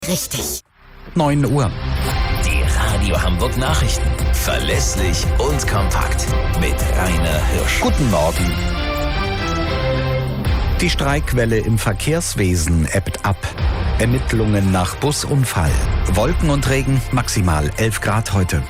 Richtig. 9 Uhr. Die Radio Hamburg Nachrichten. Verlässlich und kompakt. Mit Rainer Hirsch. Guten Morgen. Die Streikwelle im Verkehrswesen ebbt ab. Ermittlungen nach Busunfall. Wolken und Regen, maximal 11 Grad heute.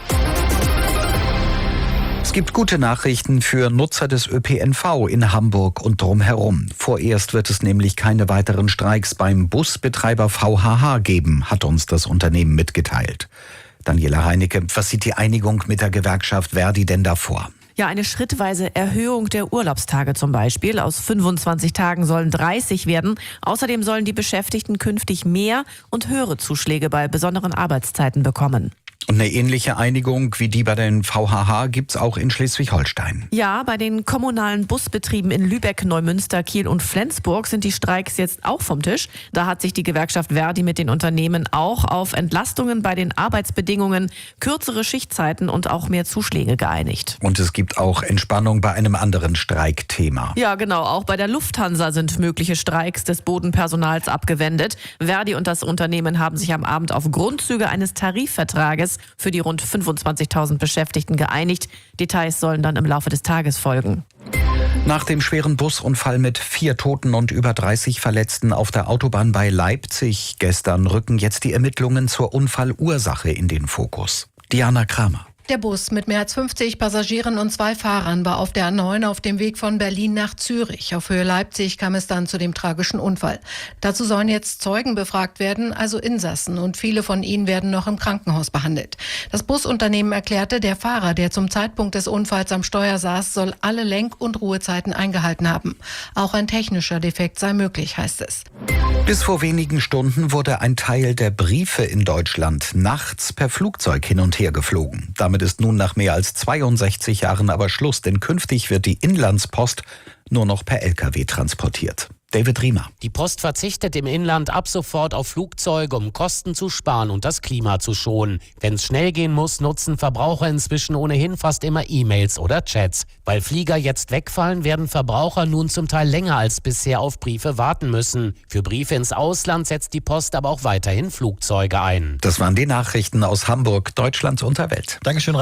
Es gibt gute Nachrichten für Nutzer des ÖPNV in Hamburg und drumherum. Vorerst wird es nämlich keine weiteren Streiks beim Busbetreiber VHH geben, hat uns das Unternehmen mitgeteilt. Daniela Heinecke, was sieht die Einigung mit der Gewerkschaft Verdi denn da vor? Ja, eine schrittweise Erhöhung der Urlaubstage zum Beispiel. Aus 25 Tagen sollen 30 werden. Außerdem sollen die Beschäftigten künftig mehr und höhere Zuschläge bei besonderen Arbeitszeiten bekommen. Und eine ähnliche Einigung wie die bei den VHH gibt's auch in Schleswig-Holstein. Ja, bei den kommunalen Busbetrieben in Lübeck, Neumünster, Kiel und Flensburg sind die Streiks jetzt auch vom Tisch. Da hat sich die Gewerkschaft Verdi mit den Unternehmen auch auf Entlastungen bei den Arbeitsbedingungen, kürzere Schichtzeiten und auch mehr Zuschläge geeinigt. Und es gibt auch Entspannung bei einem anderen Streikthema. Ja, genau. Auch bei der Lufthansa sind mögliche Streiks des Bodenpersonals abgewendet. Verdi und das Unternehmen haben sich am Abend auf Grundzüge eines Tarifvertrages für die rund 25.000 Beschäftigten geeinigt. Details sollen dann im Laufe des Tages folgen. Nach dem schweren Busunfall mit 4 Toten und über 30 Verletzten auf der Autobahn bei Leipzig gestern rücken jetzt die Ermittlungen zur Unfallursache in den Fokus. Diana Kramer. Der Bus mit mehr als 50 Passagieren und 2 Fahrern war auf der A9 auf dem Weg von Berlin nach Zürich. Auf Höhe Leipzig kam es dann zu dem tragischen Unfall. Dazu sollen jetzt Zeugen befragt werden, also Insassen, und viele von ihnen werden noch im Krankenhaus behandelt. Das Busunternehmen erklärte, der Fahrer, der zum Zeitpunkt des Unfalls am Steuer saß, soll alle Lenk- und Ruhezeiten eingehalten haben. Auch ein technischer Defekt sei möglich, heißt es. Bis vor wenigen Stunden wurde ein Teil der Briefe in Deutschland nachts per Flugzeug hin und her geflogen. Damit ist nun nach mehr als 62 Jahren aber Schluss, denn künftig wird die Inlandspost nur noch per LKW transportiert. David Riemer. Die Post verzichtet im Inland ab sofort auf Flugzeuge, um Kosten zu sparen und das Klima zu schonen. Wenn es schnell gehen muss, nutzen Verbraucher inzwischen ohnehin fast immer E-Mails oder Chats. Weil Flieger jetzt wegfallen, werden Verbraucher nun zum Teil länger als bisher auf Briefe warten müssen. Für Briefe ins Ausland setzt die Post aber auch weiterhin Flugzeuge ein. Das waren die Nachrichten aus Hamburg, Deutschland und der Welt. Dankeschön.